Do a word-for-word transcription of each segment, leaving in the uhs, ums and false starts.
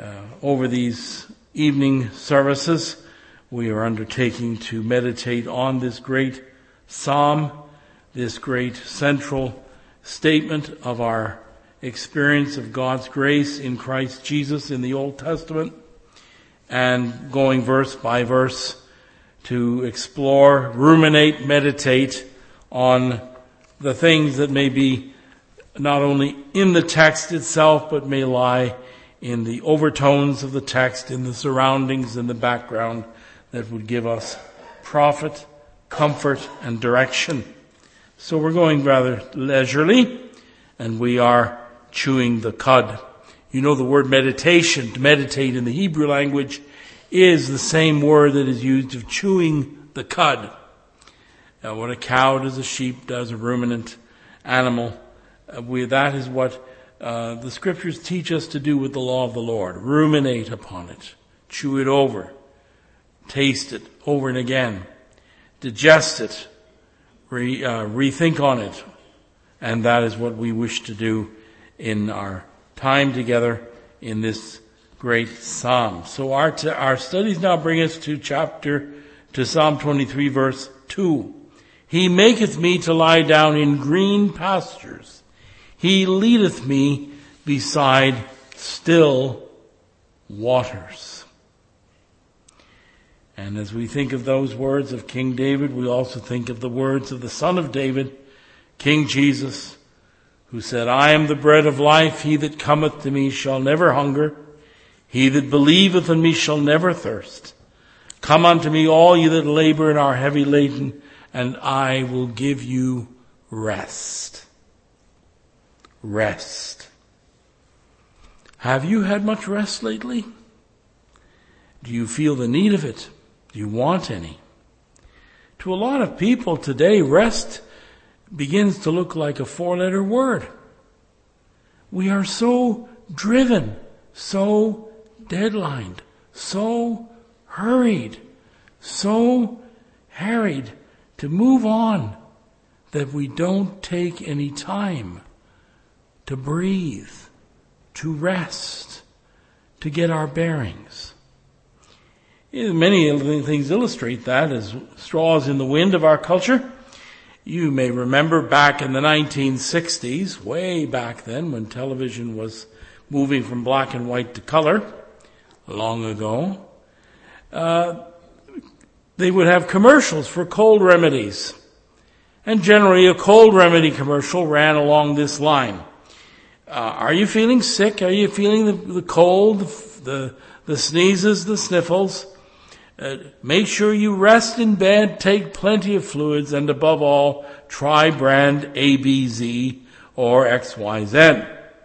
Uh, over these evening services, we are undertaking to meditate on this great psalm, this great central statement of our experience of God's grace in Christ Jesus in the Old Testament, and going verse by verse to explore, ruminate, meditate on the things that may be not only in the text itself, but may lie in the overtones of the text, in the surroundings, in the background that would give us profit, comfort, and direction. So we're going rather leisurely, and we are chewing the cud. You know the word meditation, to meditate in the Hebrew language, is the same word that is used of chewing the cud. Now, what a cow does, a sheep does, a ruminant animal, uh, we, that is what Uh, the scriptures teach us to do with the law of the Lord. Ruminate upon it. Chew it over. Taste it over and again. Digest it. Re, uh, rethink on it. And that is what we wish to do in our time together in this great psalm. So our, t- our studies now bring us to chapter, to Psalm twenty-three verse two. He maketh me to lie down in green pastures. He leadeth me beside still waters. And as we think of those words of King David, we also think of the words of the Son of David, King Jesus, who said, I am the bread of life. He that cometh to me shall never hunger. He that believeth in me shall never thirst. Come unto me, all ye that labor and are heavy laden, and I will give you rest. Rest. Have you had much rest lately? Do you feel the need of it? Do you want any? To a lot of people today, rest begins to look like a four-letter word. We are so driven, so deadlined, so hurried, so harried to move on that we don't take any time to breathe, to rest, to get our bearings. Many things illustrate that as straws in the wind of our culture. You may remember back in the nineteen sixties, way back then when television was moving from black and white to color, long ago, uh, they would have commercials for cold remedies. And generally a cold remedy commercial ran along this line. Uh, are you feeling sick? Are you feeling the, the cold, the, the sneezes, the sniffles? Uh, make sure you rest in bed, take plenty of fluids, and above all, try brand A B Z or X Y Z.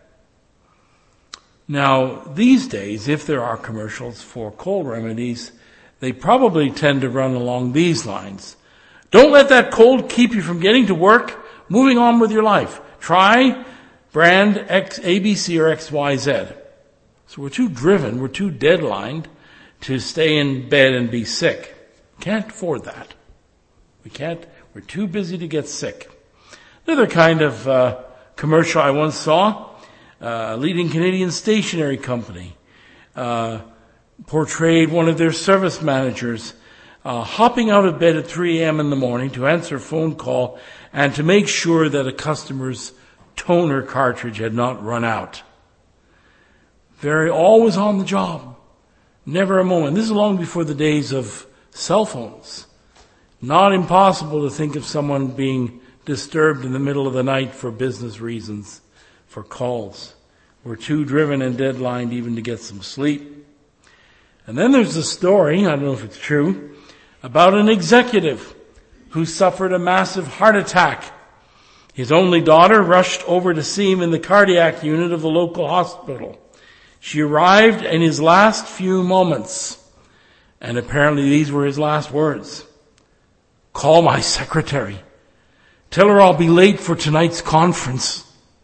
Now, these days, if there are commercials for cold remedies, they probably tend to run along these lines. Don't let that cold keep you from getting to work, moving on with your life. Try brand X, A B C or X Y Z. So we're too driven, we're too deadlined to stay in bed and be sick. Can't afford that. We can't, we're too busy to get sick. Another kind of uh, commercial I once saw, uh, a leading Canadian stationery company uh, portrayed one of their service managers uh, hopping out of bed at three a.m. in the morning to answer a phone call and to make sure that a customer's toner cartridge had not run out. Very, always on the job. Never a moment. This is long before the days of cell phones. Not impossible to think of someone being disturbed in the middle of the night for business reasons, for calls. We're too driven and deadlined even to get some sleep. And then there's a story, I don't know if it's true, about an executive who suffered a massive heart attack. His only daughter rushed over to see him in the cardiac unit of the local hospital. She arrived in his last few moments, and apparently these were his last words. Call my secretary. Tell her I'll be late for tonight's conference.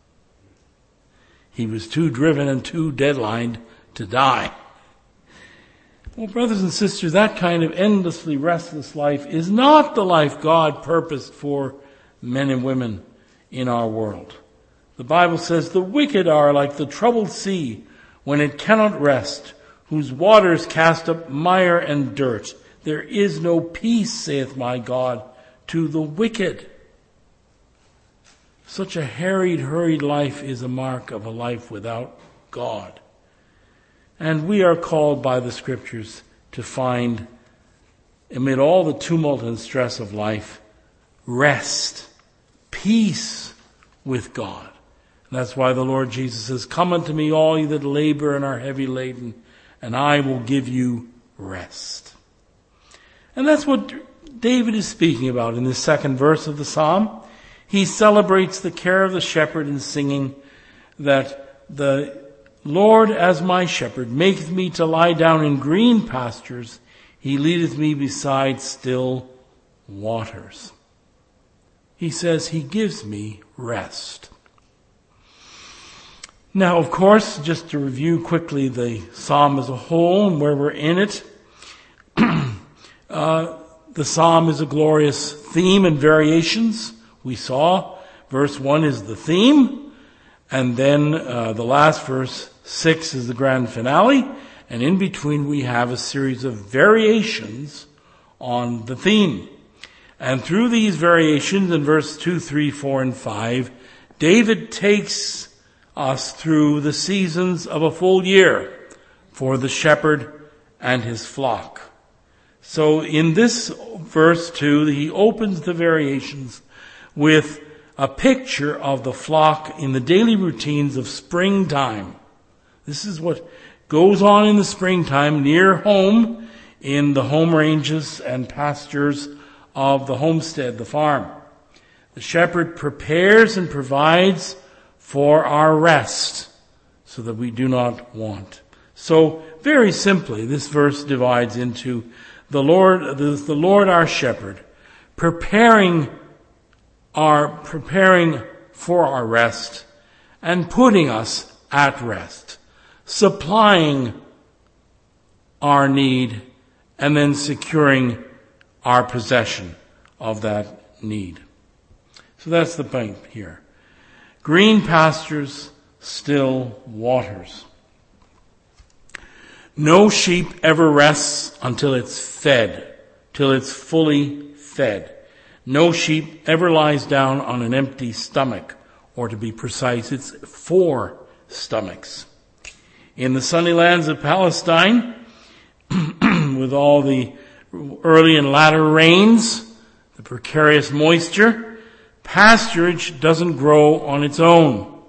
He was too driven and too deadlined to die. Well, brothers and sisters, that kind of endlessly restless life is not the life God purposed for men and women in our world. The Bible says the wicked are like the troubled sea, when it cannot rest, whose waters cast up mire and dirt. There is no peace, saith my God, to the wicked. Such a harried, hurried life is a mark of a life without God. And we are called by the Scriptures to find, amid all the tumult and stress of life, rest, peace with God. And that's why the Lord Jesus says, come unto me all ye that labor and are heavy laden, and I will give you rest. And that's what David is speaking about in the second verse of the psalm. He celebrates the care of the shepherd in singing that the Lord as my shepherd maketh me to lie down in green pastures. He leadeth me beside still waters. He says he gives me rest. Now, of course, just to review quickly the psalm as a whole and where we're in it, uh, the psalm is a glorious theme and variations. We saw verse one is the theme, and then uh, the last verse, six, is the grand finale, and in between we have a series of variations on the theme. And through these variations in verse two, three, four, and five, David takes us through the seasons of a full year for the shepherd and his flock. So in this verse two, he opens the variations with a picture of the flock in the daily routines of springtime. This is what goes on in the springtime near home in the home ranges and pastures of the homestead, the farm. The shepherd prepares and provides for our rest so that we do not want. So very simply, this verse divides into the Lord, the, the Lord our shepherd, preparing our, preparing for our rest and putting us at rest, supplying our need and then securing our possession of that need. So that's the point here. Green pastures, still waters. No sheep ever rests until it's fed, till it's fully fed. No sheep ever lies down on an empty stomach, or to be precise, it's four stomachs. In the sunny lands of Palestine, with all the early and latter rains, the precarious moisture, pasturage doesn't grow on its own.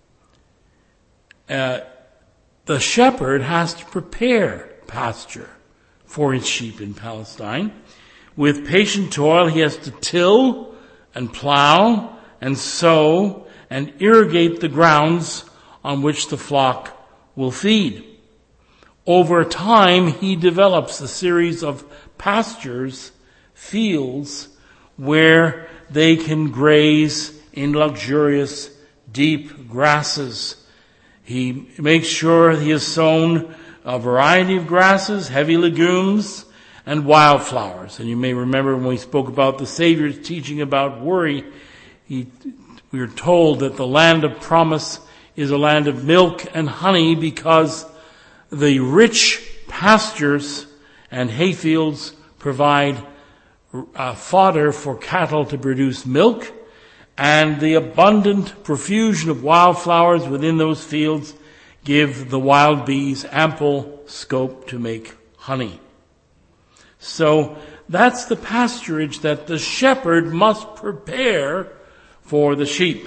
Uh, the shepherd has to prepare pasture for his sheep in Palestine. With patient toil, he has to till and plow and sow and irrigate the grounds on which the flock will feed. Over time, he develops a series of pastures, fields, where they can graze in luxurious, deep grasses. He makes sure he has sown a variety of grasses, heavy legumes, and wildflowers. And you may remember when we spoke about the Savior's teaching about worry, he, we are told that the land of promise is a land of milk and honey because the rich pastures and hayfields provide uh, fodder for cattle to produce milk, and the abundant profusion of wildflowers within those fields give the wild bees ample scope to make honey. So that's the pasturage that the shepherd must prepare for the sheep.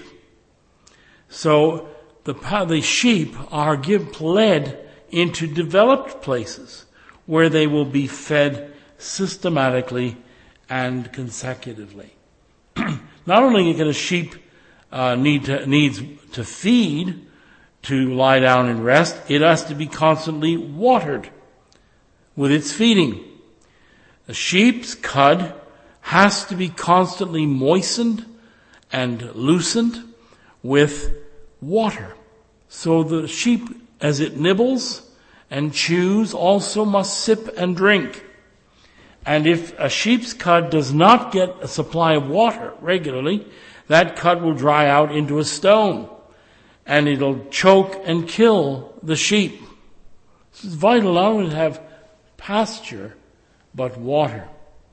So the, the sheep are give, led into developed places where they will be fed systematically and consecutively. Not only can a sheep uh, need to, needs to feed, to lie down and rest, it has to be constantly watered with its feeding. A sheep's cud has to be constantly moistened and loosened with water. So the sheep, as it nibbles and chews, also must sip and drink. And if a sheep's cud does not get a supply of water regularly, that cud will dry out into a stone. and it'll choke and kill the sheep. It's vital not only to have pasture, but water.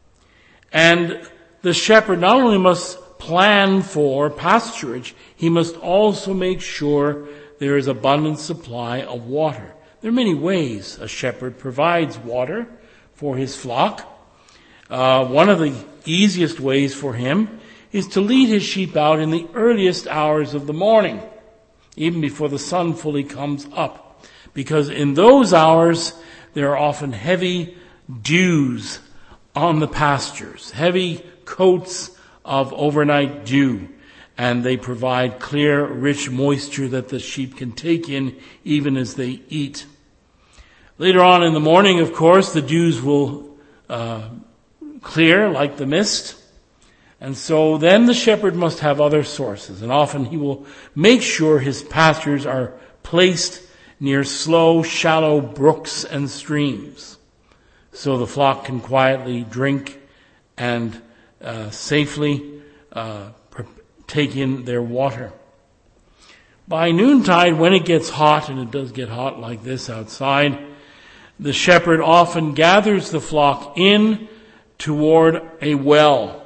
And the shepherd not only must plan for pasturage, he must also make sure there is abundant supply of water. There are many ways a shepherd provides water for his flock. Uh, one of the easiest ways for him is to lead his sheep out in the earliest hours of the morning, even before the sun fully comes up. Because in those hours, there are often heavy dews on the pastures, heavy coats of overnight dew, and they provide clear, rich moisture that the sheep can take in even as they eat. Later on in the morning, of course, the dews will uh, clear like the mist. And so then the shepherd must have other sources, and often he will make sure his pastures are placed near slow, shallow brooks and streams, so the flock can quietly drink and uh, safely uh, take in their water. By noontide, when it gets hot, and it does get hot like this outside, the shepherd often gathers the flock in toward a well,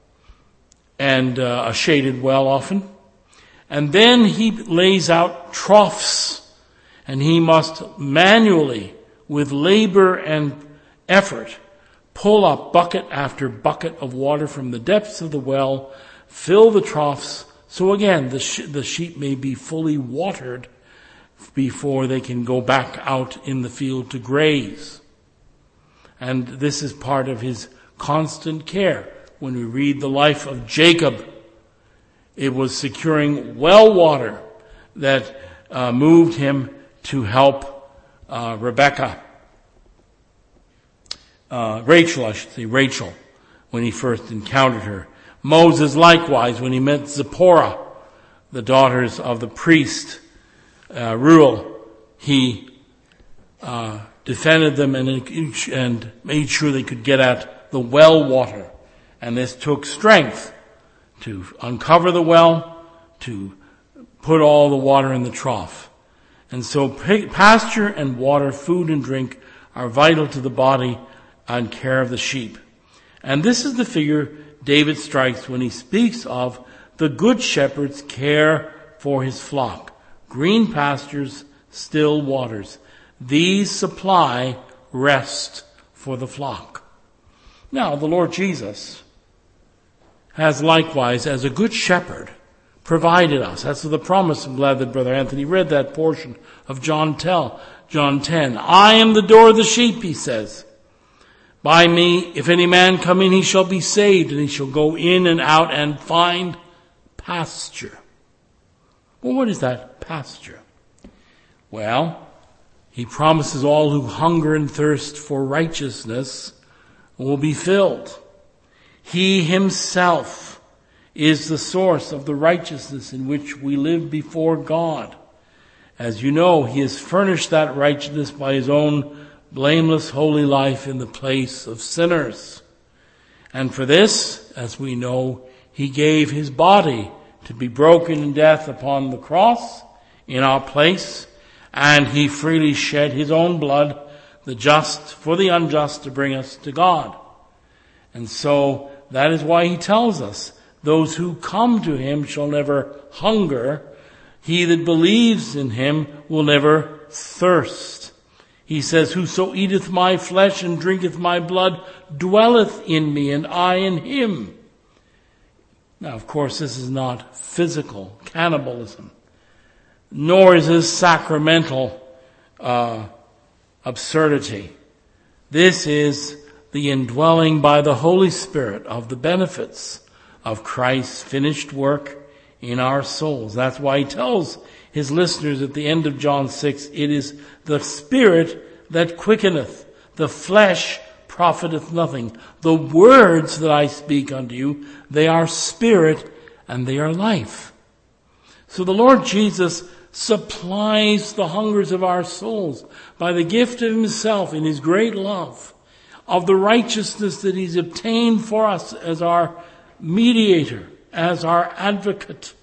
and uh, a shaded well often. And then he lays out troughs, and he must manually, with labor and effort, pull up bucket after bucket of water from the depths of the well, fill the troughs, so again, the, sh- the sheep may be fully watered before they can go back out in the field to graze. And this is part of his constant care. When we read the life of Jacob, it was securing well water that uh, moved him to help uh, Rebecca, uh, Rachel, I should say, Rachel, when he first encountered her. Moses likewise, when he met Zipporah, the daughters of the priest uh, Reuel, he uh, defended them and, and made sure they could get at the well water. And this took strength to uncover the well, to put all the water in the trough. And so pasture and water, food and drink are vital to the body and care of the sheep. And this is the figure David strikes when he speaks of the good shepherd's care for his flock. Green pastures, still waters. These supply rest for the flock. Now, the Lord Jesus has likewise, as a good shepherd, provided us. That's the promise. I'm glad that Brother Anthony read that portion of John ten. I am the door of the sheep, he says. By me, if any man come in, he shall be saved, and he shall go in and out and find pasture. Well, what is that pasture? Well, he promises all who hunger and thirst for righteousness will be filled. He himself is the source of the righteousness in which we live before God. As you know, he has furnished that righteousness by his own blameless holy life in the place of sinners. And for this, as we know, he gave his body to be broken in death upon the cross in our place, and he freely shed his own blood, the just for the unjust, to bring us to God. And so that is why he tells us, those who come to him shall never hunger. He that believes in him will never thirst. He says, whoso eateth my flesh and drinketh my blood dwelleth in me, and I in him. Now, of course, this is not physical cannibalism, nor is this sacramental uh, absurdity. This is the indwelling by the Holy Spirit of the benefits of Christ's finished work in our souls. That's why he tells his listeners at the end of John six, it is the Spirit that quickeneth, the flesh profiteth nothing. The words that I speak unto you, they are spirit and they are life. So the Lord Jesus supplies the hungers of our souls by the gift of himself in his great love, of the righteousness that he's obtained for us as our mediator, as our advocate,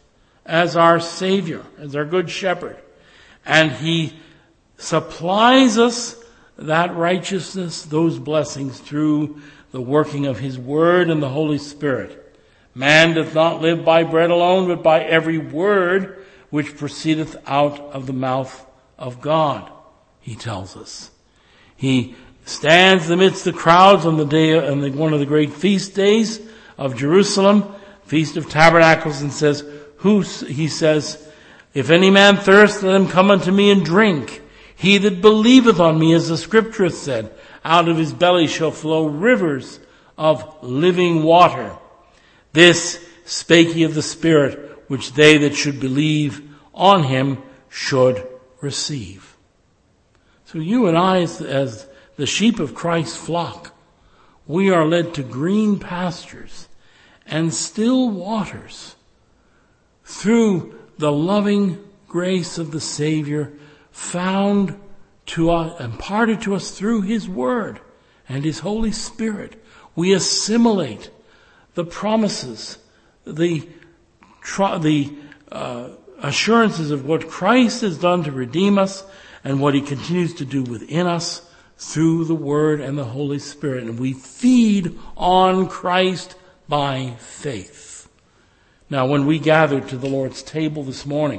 as our Savior, as our Good Shepherd. And He supplies us that righteousness, those blessings, through the working of His Word and the Holy Spirit. Man doth not live by bread alone, but by every word which proceedeth out of the mouth of God, He tells us. He stands amidst the crowds on the day, on the, one of the great feast days of Jerusalem, Feast of Tabernacles, and says, who, he says, if any man thirst, let him come unto me and drink. He that believeth on me, as the scripture hath said, out of his belly shall flow rivers of living water. This spake he of the Spirit, which they that should believe on him should receive. So you and I, as, as the sheep of Christ's flock, we are led to green pastures and still waters through the loving grace of the Savior, found to us, imparted to us through His Word and His Holy Spirit. We assimilate the promises, the the uh, assurances of what Christ has done to redeem us and what He continues to do within us through the Word and the Holy Spirit. And we feed on Christ by faith. Now, when we gathered to the Lord's table this morning,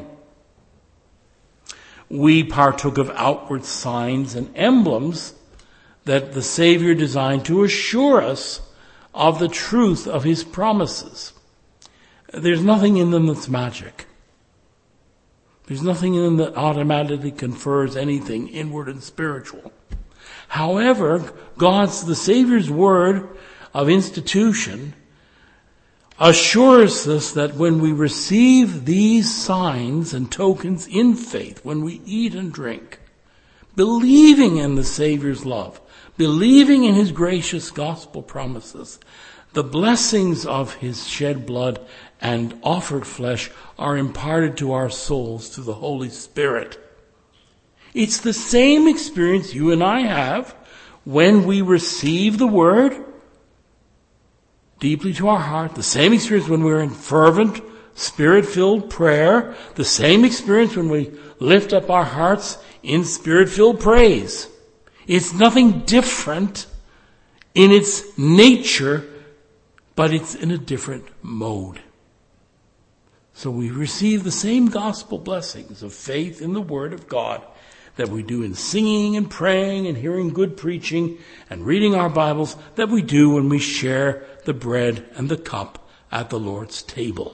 we partook of outward signs and emblems that the Savior designed to assure us of the truth of His promises. There's nothing in them that's magic. There's nothing in them that automatically confers anything inward and spiritual. However, God's, the Savior's word of institution assures us that when we receive these signs and tokens in faith, when we eat and drink, believing in the Savior's love, believing in His gracious gospel promises, the blessings of His shed blood and offered flesh are imparted to our souls through the Holy Spirit. It's the same experience you and I have when we receive the Word deeply to our heart, the same experience when we're in fervent, Spirit-filled prayer, the same experience when we lift up our hearts in Spirit-filled praise. It's nothing different in its nature, but it's in a different mode. So we receive the same gospel blessings of faith in the Word of God that we do in singing and praying and hearing good preaching and reading our Bibles, that we do when we share the bread and the cup at the Lord's table.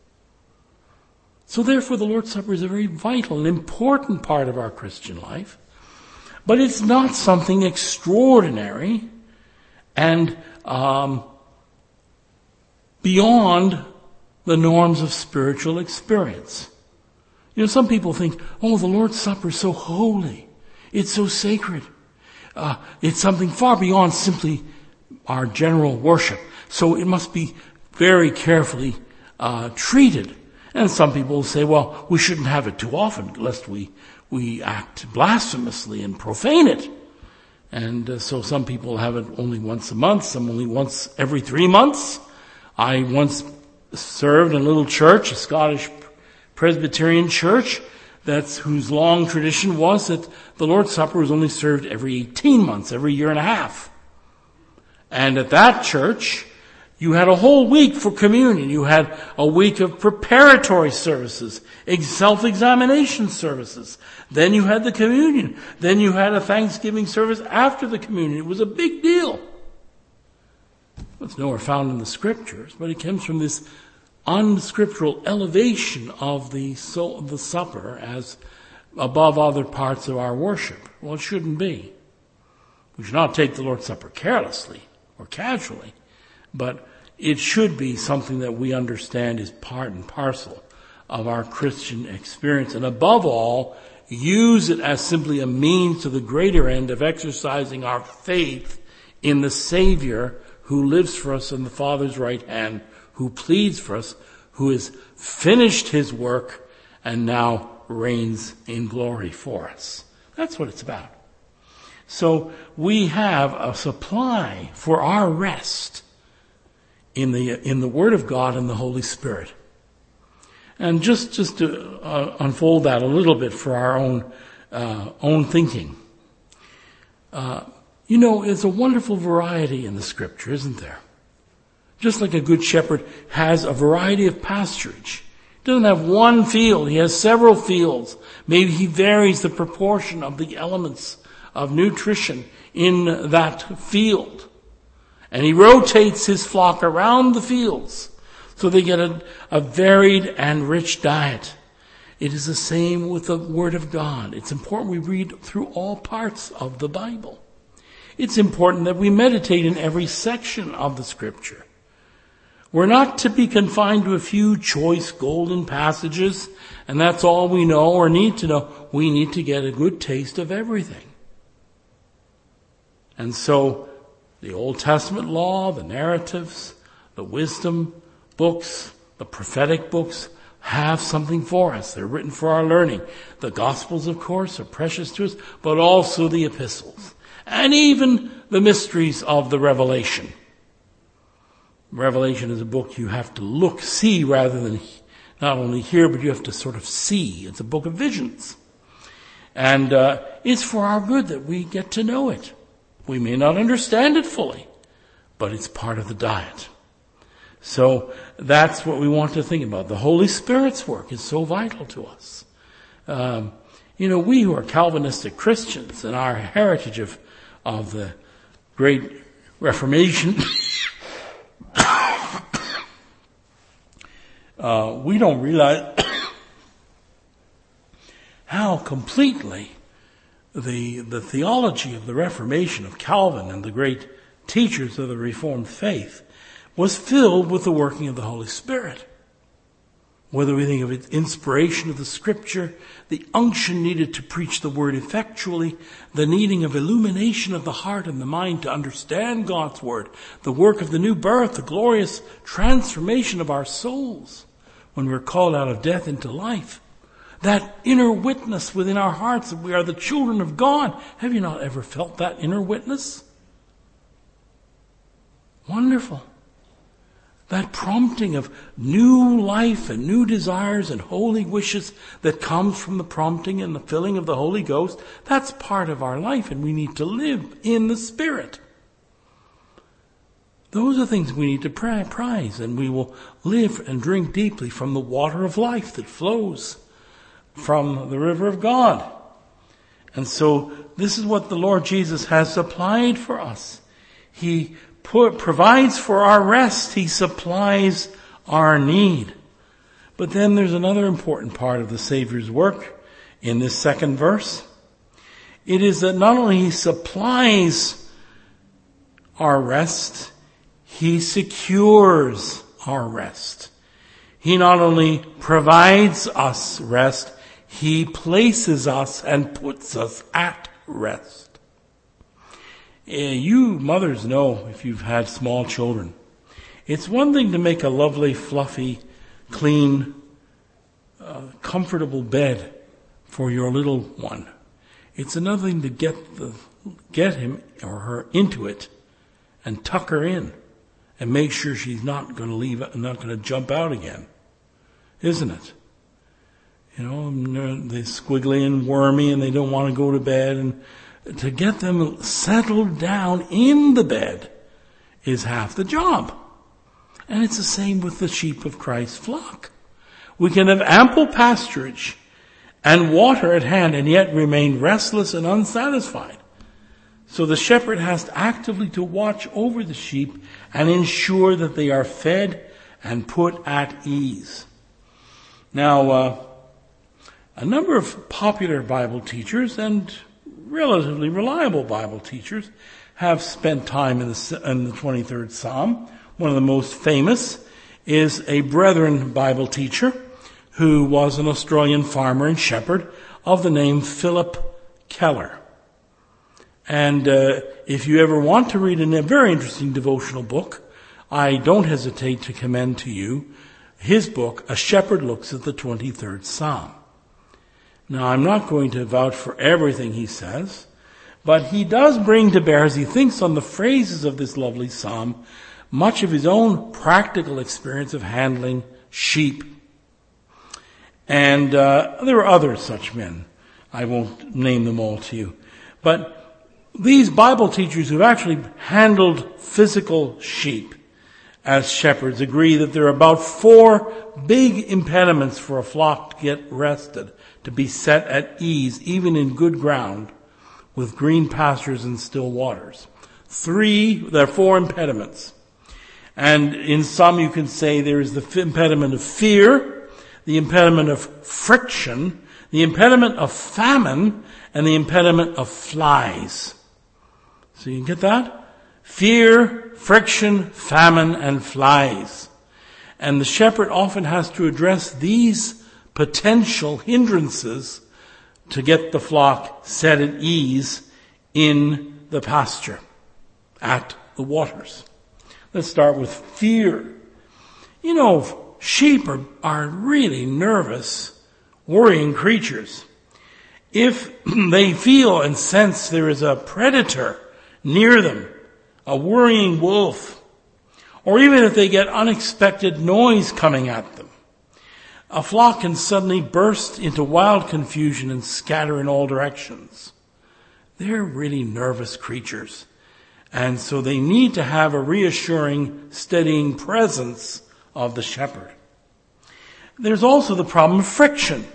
So therefore the Lord's Supper is a very vital and important part of our Christian life, but it's not something extraordinary and um, beyond the norms of spiritual experience. You know, some people think, oh, the Lord's Supper is so holy. It's so sacred. Uh, it's something far beyond simply our general worship. So it must be very carefully uh, treated. And some people will say, well, we shouldn't have it too often, lest we, we act blasphemously and profane it. And uh, so some people have it only once a month, some only once every three months. I once served in a little church, a Scottish Presbyterian church, that's whose long tradition was that the Lord's Supper was only served every eighteen months, every year and a half. And at that church, you had a whole week for communion. You had a week of preparatory services, self-examination services. Then you had the communion. Then you had a Thanksgiving service after the communion. It was a big deal. It's nowhere found in the scriptures, but it comes from this unscriptural elevation of the soul, the supper as above other parts of our worship. Well, it shouldn't be. We should not take the Lord's Supper carelessly or casually, but it should be something that we understand is part and parcel of our Christian experience, and above all, use it as simply a means to the greater end of exercising our faith in the Savior who lives for us in the Father's right hand, who pleads for us, who has finished His work and now reigns in glory for us. That's what it's about. So we have a supply for our rest in the in the Word of God and the Holy Spirit. And just, just to uh, unfold that a little bit for our own, uh, own thinking. Uh, you know, there's a wonderful variety in the scripture, isn't there? Just like a good shepherd has a variety of pasturage. He doesn't have one field, he has several fields. Maybe he varies the proportion of the elements of nutrition in that field. And he rotates his flock around the fields so they get a, a varied and rich diet. It is the same with the Word of God. It's important we read through all parts of the Bible. It's important that we meditate in every section of the Scripture. We're not to be confined to a few choice golden passages, and that's all we know or need to know. We need to get a good taste of everything. And so, the Old Testament law, the narratives, the wisdom books, the prophetic books have something for us. They're written for our learning. The Gospels, of course, are precious to us, but also the epistles. And even the mysteries of the Revelation. Revelation is a book you have to look, see, rather than not only hear, but you have to sort of see. It's a book of visions. And uh, it's for our good that we get to know it. We may not understand it fully, but it's part of the diet. So that's what we want to think about. The Holy Spirit's work is so vital to us. Um, you know, we who are Calvinistic Christians and our heritage of, of the great Reformation, uh, we don't realize how completely the, the theology of the Reformation of Calvin and the great teachers of the Reformed faith was filled with the working of the Holy Spirit. Whether we think of its inspiration of the Scripture, the unction needed to preach the Word effectually, the needing of illumination of the heart and the mind to understand God's Word, the work of the new birth, the glorious transformation of our souls when we're called out of death into life, that inner witness within our hearts that we are the children of God. Have you not ever felt that inner witness? Wonderful. That prompting of new life and new desires and holy wishes that comes from the prompting and the filling of the Holy Ghost, that's part of our life, and we need to live in the Spirit. Those are things we need to prize, and we will live and drink deeply from the water of life that flows from the river of God. And so this is what the Lord Jesus has supplied for us. He Put, provides for our rest. He supplies our need. But then there's another important part of the Savior's work in this second verse. It is that not only He supplies our rest, He secures our rest. He not only provides us rest, He places us and puts us at rest. You mothers know, if you've had small children, it's one thing to make a lovely, fluffy, clean, uh, comfortable bed for your little one. It's another thing to get the, get him or her into it and tuck her in and make sure she's not going to leave, not going to jump out again. Isn't it? You know, they're squiggly and wormy and they don't want to go to bed, and to get them settled down in the bed is half the job. And it's the same with the sheep of Christ's flock. We can have ample pasturage and water at hand and yet remain restless and unsatisfied. So the shepherd has actively to watch over the sheep and ensure that they are fed and put at ease. Now, uh, a number of popular Bible teachers and relatively reliable Bible teachers have spent time in the, in the twenty-third Psalm. One of the most famous is a Brethren Bible teacher who was an Australian farmer and shepherd of the name Philip Keller. And uh, if you ever want to read a very interesting devotional book, I don't hesitate to commend to you his book, A Shepherd Looks at the twenty-third Psalm. Now, I'm not going to vouch for everything he says, but he does bring to bear, as he thinks on the phrases of this lovely psalm, much of his own practical experience of handling sheep. And uh, there are other such men. I won't name them all to you. But these Bible teachers who've actually handled physical sheep as shepherds agree that there are about four big impediments for a flock to get rested, to be set at ease, even in good ground, with green pastures and still waters. Three, there are four impediments. And in some you can say there is the impediment of fear, the impediment of friction, the impediment of famine, and the impediment of flies. So you get that? Fear, friction, famine, and flies. And the shepherd often has to address these potential hindrances to get the flock set at ease in the pasture, at the waters. Let's start with fear. You know, sheep are, are really nervous, worrying creatures. If they feel and sense there is a predator near them, a worrying wolf, or even if they get unexpected noise coming at them, a flock can suddenly burst into wild confusion and scatter in all directions. They're really nervous creatures. And so they need to have a reassuring, steadying presence of the shepherd. There's also the problem of friction.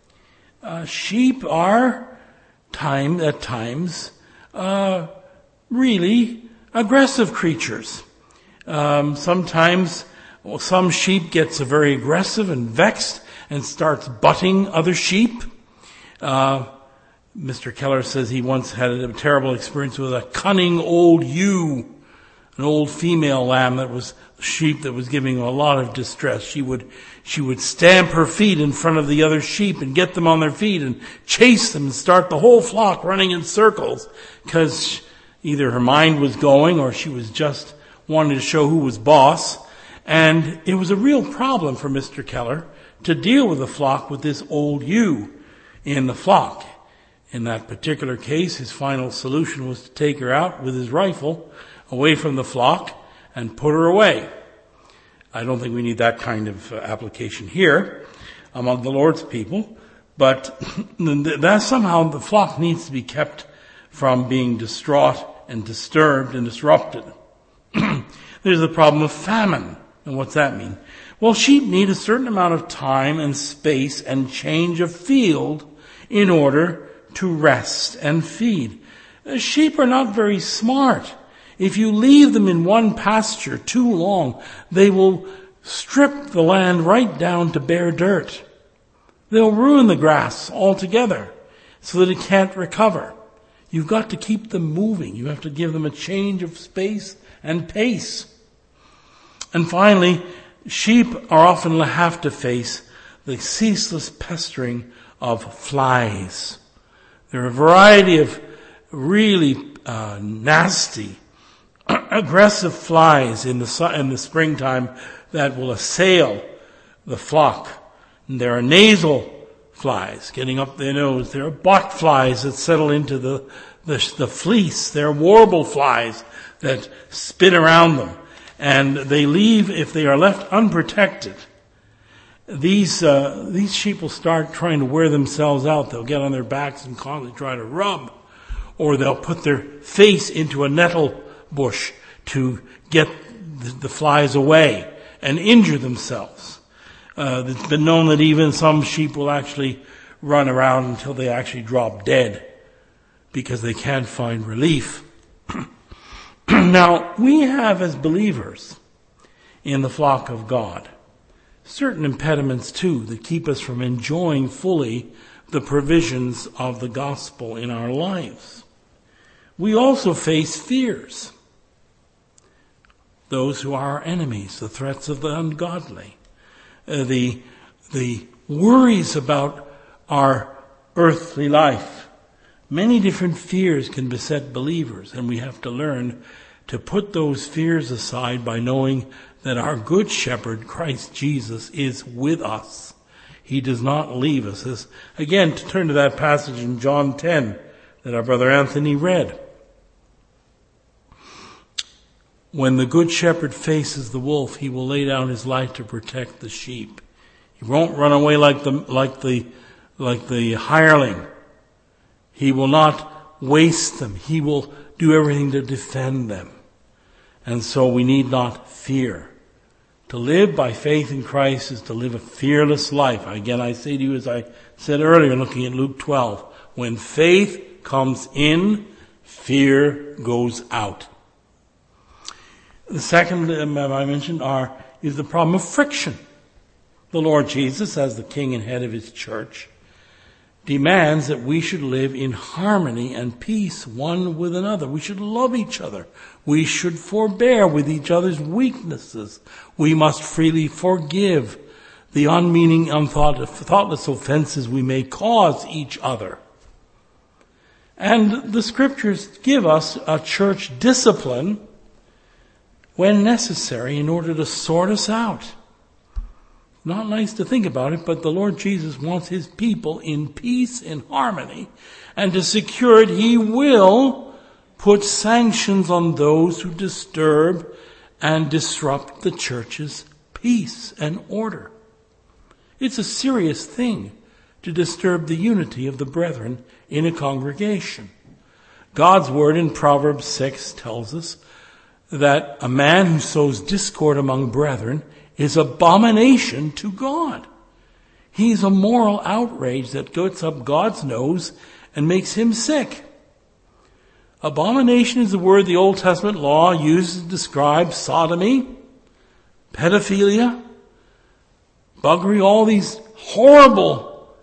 Uh, sheep are time at times uh, really aggressive creatures. Um, sometimes well, some sheep gets very aggressive and vexed and starts butting other sheep. Uh, Mister Keller says he once had a terrible experience with a cunning old ewe, an old female lamb that was a sheep that was giving him a lot of distress. She would, she would stamp her feet in front of the other sheep and get them on their feet and chase them and start the whole flock running in circles because either her mind was going or she was just wanting to show who was boss. And it was a real problem for Mister Keller to deal with the flock with this old ewe in the flock. In that particular case, his final solution was to take her out with his rifle away from the flock and put her away. I don't think we need that kind of uh, application here among the Lord's people, but that somehow the flock needs to be kept from being distraught and disturbed and disrupted. There's the problem of famine. And what's that mean? Well, sheep need a certain amount of time and space and change of field in order to rest and feed. Sheep are not very smart. If you leave them in one pasture too long, they will strip the land right down to bare dirt. They'll ruin the grass altogether so that it can't recover. You've got to keep them moving. You have to give them a change of space and pace. And finally, sheep are often have to face the ceaseless pestering of flies. There are a variety of really uh, nasty, aggressive flies in the in the springtime that will assail the flock. And there are nasal flies getting up their nose. There are bot flies that settle into the the, the fleece. There are warble flies that spin around them, and they leave if they are left unprotected. These uh, these sheep will start trying to wear themselves out. They'll get on their backs and constantly try to rub, or they'll put their face into a nettle bush to get the, the flies away and injure themselves. Uh, it's been known that even some sheep will actually run around until they actually drop dead because they can't find relief. Now, we have as believers in the flock of God certain impediments too that keep us from enjoying fully the provisions of the gospel in our lives. We also face fears. Those who are our enemies, the threats of the ungodly, uh, the, the worries about our earthly life. Many different fears can beset believers, and we have to learn to put those fears aside by knowing that our good shepherd, Christ Jesus, is with us. He does not leave us. As, again, to turn to that passage in John ten that our brother Anthony read. When the good shepherd faces the wolf, he will lay down his life to protect the sheep. He won't run away like the, like the, like the hireling. He will not waste them. He will do everything to defend them. And so we need not fear. To live by faith in Christ is to live a fearless life. Again, I say to you, as I said earlier, looking at Luke twelve, when faith comes in, fear goes out. The second um, I mentioned are, is the problem of friction. The Lord Jesus, as the King and head of His church, demands that we should live in harmony and peace one with another. We should love each other. We should forbear with each other's weaknesses. We must freely forgive the unmeaning, unthought, thoughtless offenses we may cause each other. And the scriptures give us a church discipline when necessary in order to sort us out. Not nice to think about it, but the Lord Jesus wants His people in peace and harmony. And to secure it, He will put sanctions on those who disturb and disrupt the church's peace and order. It's a serious thing to disturb the unity of the brethren in a congregation. God's word in Proverbs six tells us that a man who sows discord among brethren is abomination to God. He's a moral outrage that gets up God's nose and makes Him sick. Abomination is the word the Old Testament law uses to describe sodomy, pedophilia, buggery, all these horrible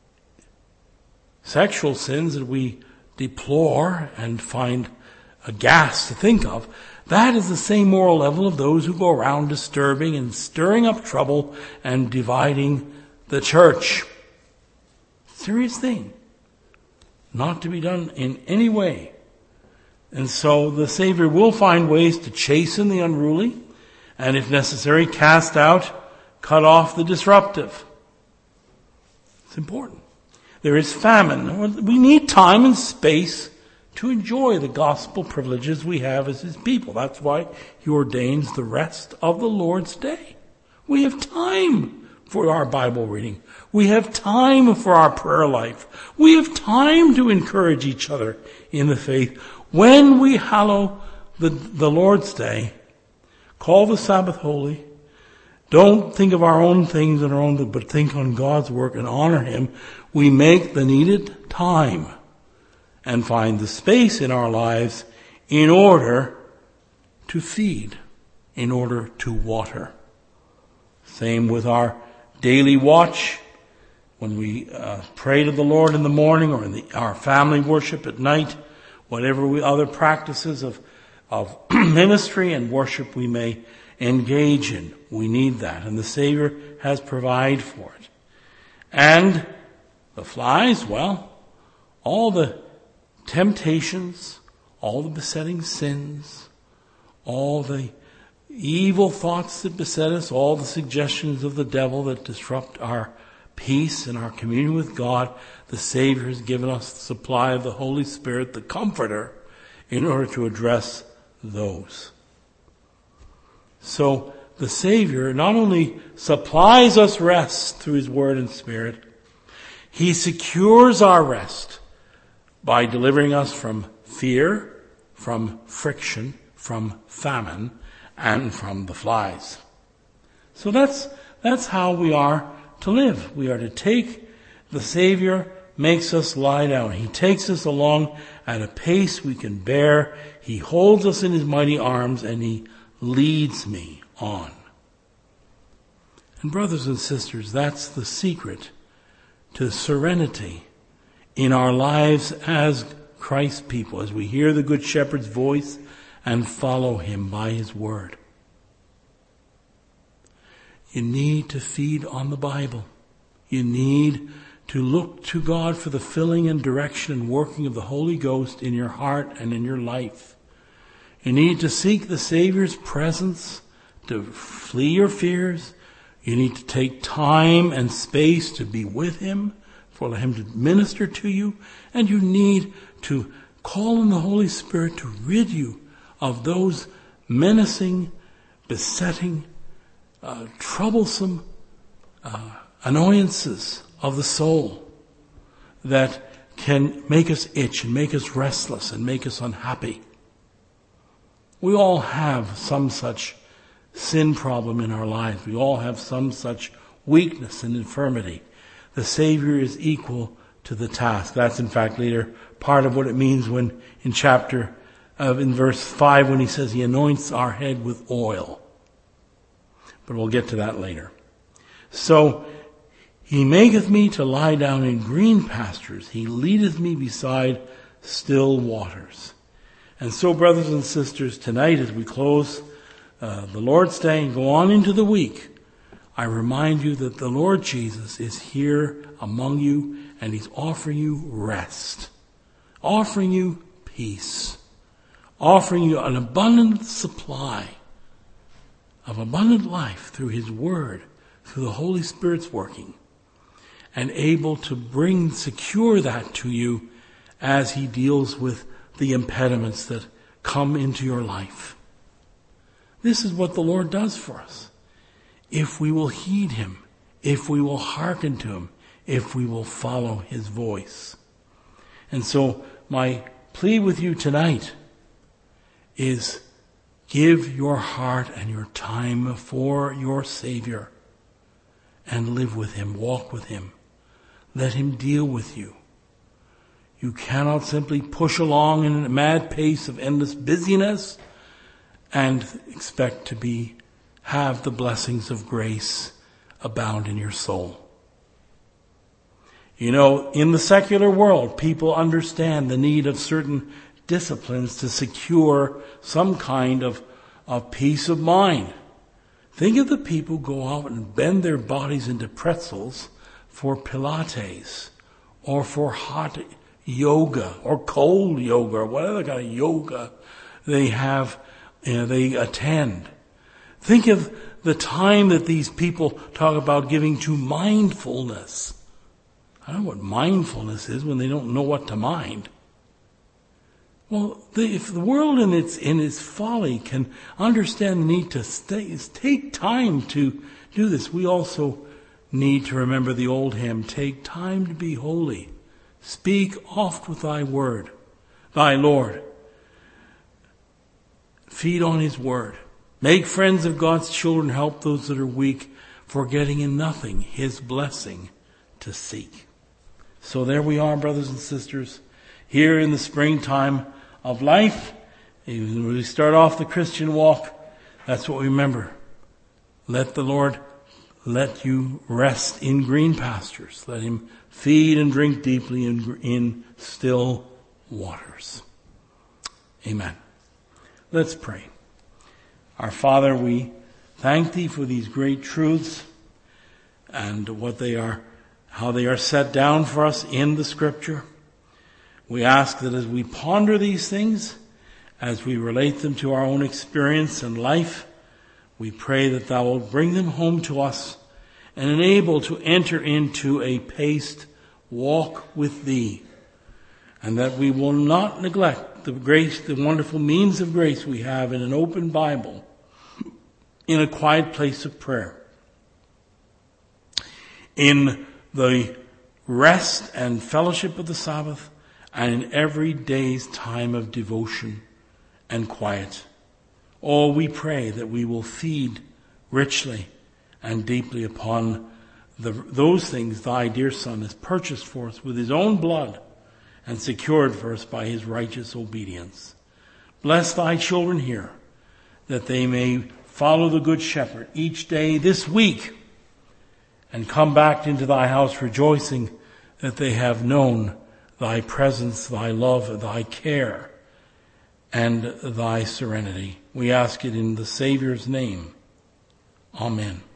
sexual sins that we deplore and find aghast to think of. That is the same moral level of those who go around disturbing and stirring up trouble and dividing the church. Serious thing. Not to be done in any way. And so the Savior will find ways to chasten the unruly and, if necessary, cast out, cut off the disruptive. It's important. There is famine. We need time and space to enjoy the gospel privileges we have as His people. That's why He ordains the rest of the Lord's day. We have time for our Bible reading. We have time for our prayer life. We have time to encourage each other in the faith. When we hallow the, the Lord's day, call the Sabbath holy, don't think of our own things and our own, but think on God's work and honor Him, we make the needed time and find the space in our lives in order to feed, in order to water. Same with our daily watch. When we uh, pray to the Lord in the morning or in the, our family worship at night, whatever we, other practices of, of ministry and worship we may engage in, we need that. And the Savior has provided for it. And the flies, well, all the temptations, all the besetting sins, all the evil thoughts that beset us, all the suggestions of the devil that disrupt our peace and our communion with God, the Savior has given us the supply of the Holy Spirit, the Comforter, in order to address those. So the Savior not only supplies us rest through His Word and Spirit, He secures our rest by delivering us from fear, from friction, from famine, and from the flies. So that's, that's how we are to live. We are to take, the Savior makes us lie down. He takes us along at a pace we can bear. He holds us in His mighty arms and He leads me on. And brothers and sisters, that's the secret to serenity in our lives as Christ's people, as we hear the Good Shepherd's voice and follow Him by His word. You need to feed on the Bible. You need to look to God for the filling and direction and working of the Holy Ghost in your heart and in your life. You need to seek the Savior's presence to flee your fears. You need to take time and space to be with Him, for Him to minister to you, and you need to call on the Holy Spirit to rid you of those menacing, besetting, uh, troublesome, uh, annoyances of the soul that can make us itch and make us restless and make us unhappy. We all have some such sin problem in our lives. We all have some such weakness and infirmity. The Savior is equal to the task. That's in fact later part of what it means when in chapter, uh, in verse five, when he says he anoints our head with oil. But we'll get to that later. So, he maketh me to lie down in green pastures. He leadeth me beside still waters. And so, brothers and sisters, tonight as we close uh, the Lord's Day and go on into the week, I remind you that the Lord Jesus is here among you and he's offering you rest, offering you peace, offering you an abundant supply of abundant life through his word, through the Holy Spirit's working, and able to bring, secure that to you as he deals with the impediments that come into your life. This is what the Lord does for us. If we will heed him, if we will hearken to him, if we will follow his voice. And so my plea with you tonight is give your heart and your time for your Savior and live with him, walk with him. Let him deal with you. You cannot simply push along in a mad pace of endless busyness and expect to be have the blessings of grace abound in your soul. You know, in the secular world, people understand the need of certain disciplines to secure some kind of, of peace of mind. Think of the people who go out and bend their bodies into pretzels for Pilates or for hot yoga or cold yoga or whatever kind of yoga they have, you know, they attend. Think of the time that these people talk about giving to mindfulness. I don't know what mindfulness is when they don't know what to mind. Well, the, if the world in its in its folly can understand the need to stay, take time to do this, we also need to remember the old hymn, take time to be holy. Speak oft with thy word, thy Lord. Feed on his word. Make friends of God's children, help those that are weak, forgetting in nothing his blessing to seek. So there we are, brothers and sisters, here in the springtime of life. When we start off the Christian walk, that's what we remember. Let the Lord let you rest in green pastures. Let him feed and drink deeply in, in still waters. Amen. Let's pray. Our Father, we thank thee for these great truths and what they are, how they are set down for us in the Scripture. We ask that as we ponder these things, as we relate them to our own experience and life, we pray that thou wilt bring them home to us and enable to enter into a paced walk with thee, and that we will not neglect the grace, the wonderful means of grace we have in an open Bible, in a quiet place of prayer, in the rest and fellowship of the Sabbath, and in every day's time of devotion and quiet. Oh, we pray that we will feed richly and deeply upon the, those things thy dear Son has purchased for us with his own blood and secured for us by his righteous obedience. Bless thy children here, that they may follow the Good Shepherd each day this week and come back into thy house rejoicing that they have known thy presence, thy love, thy care, and thy serenity. We ask it in the Savior's name. Amen.